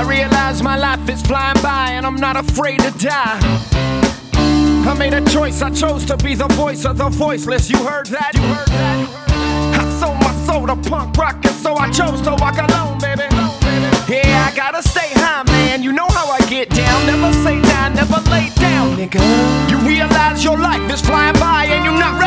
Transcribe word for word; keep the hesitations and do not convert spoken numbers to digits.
I realize my life is flying by and I'm not afraid to die. I made a choice, I chose to be the voice of the voiceless. You heard that? You heard that? You heard that? I sold my soul to punk rock, and so I chose to walk alone, baby. Yeah, I gotta stay high, man. You know how I get down. Never say die, never lay down, nigga. You realize your life is flying by and you're not ready.